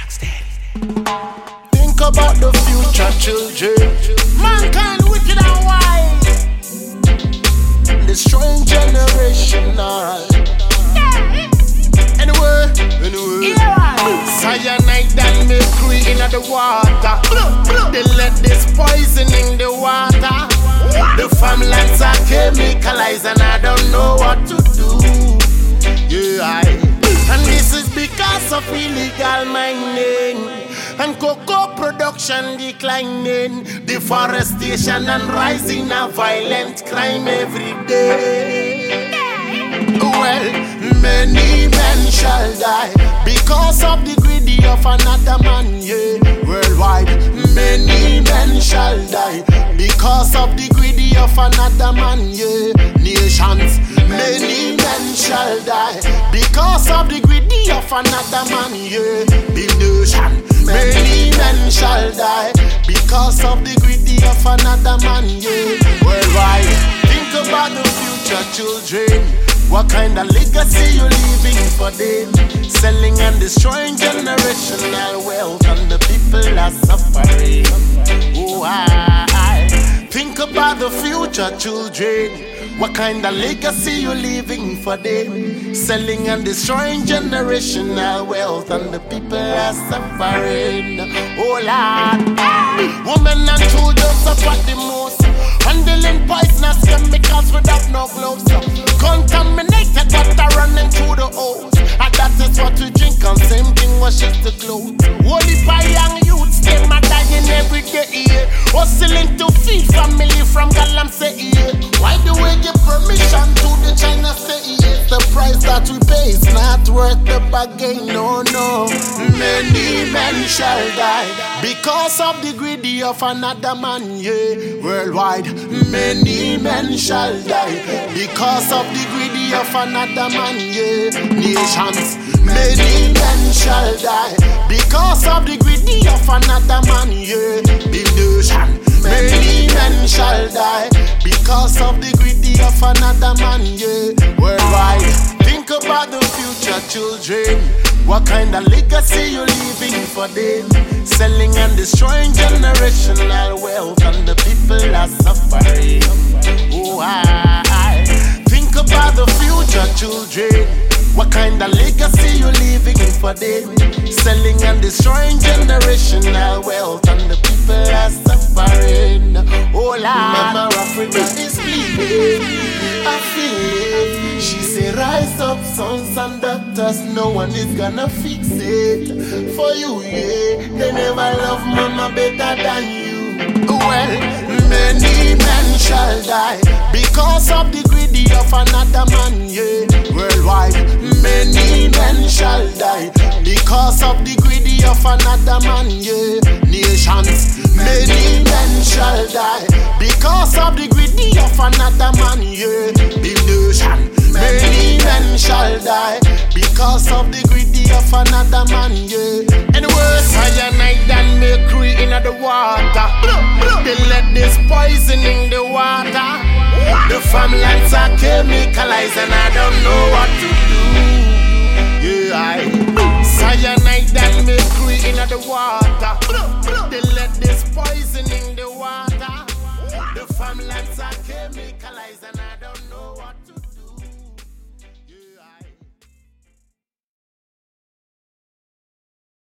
Think about the future children. Mankind wicked and wise, destroying generational. Anyway, cyanide and mercury in the water. They let this poison in the water. The farmlands are chemicalized and I don't know what to do. And this is because of illegal mining and cocoa production declining, deforestation and rising of violent crime every day. Well, many men shall die because of the greedy of another man, yeah. Worldwide, many men shall die because of the greedy of another man, yeah. Nations, many men shall die because of the greedy of another man, yeah. The nation, many men shall die because of the greedy of another man, yeah. Worldwide, think about the future children. What kind of legacy you leaving for them? Selling and destroying generational wealth and the people are suffering. Oh, I think about the future children. What kind of legacy you leaving for them? Selling and destroying generational wealth and the people are suffering. Oh Lord, women and children suffer the most, handling poisonous chemicals without no gloves. Contaminated water running through the hose, and that is what we drink, and same thing washes the clothes. Holy by young youths, them are dying every day. Hustling to feed family from Galamsey. Why do we give permission to the China say? The price that we pay is not worth the bargain, no, no. Many men shall die because of the greedy of another man, yeah. Worldwide, many men shall die because of the greedy of another man, yeah. Nations, many men shall die because of the greedy of another man, yeah. The nation, many men shall die because of the greedy of another man, yeah. Worldwide, think about the future children. What kind of legacy you leaving for them? Selling and destroying generational wealth and the people are suffering. Oh, I think about the future children. What kind of legacy you leaving for them? Selling and destroying generational wealth and the people are suffering. Oh Lord, Mama Africa is bleeding, I feel it. She say rise up, sons and doctors, no one is gonna fix it for you, yeah. They never love mama better than you. Well, many men shall die because of the greedy of another man, yeah. Worldwide, many men shall die because of the greedy of another man, yeah. Nations, many men shall die because of the greedy of another man, yeah. The nation, many men shall die because of the greedy of another man, yeah. Anyway, cyanide and mercury in the water. They let this poison in the water. The farmlands are chemicalized and I don't know what to do. Yeah, cyanide and mercury in the water. They let this poison in the water. The farmlands are chemicalized and I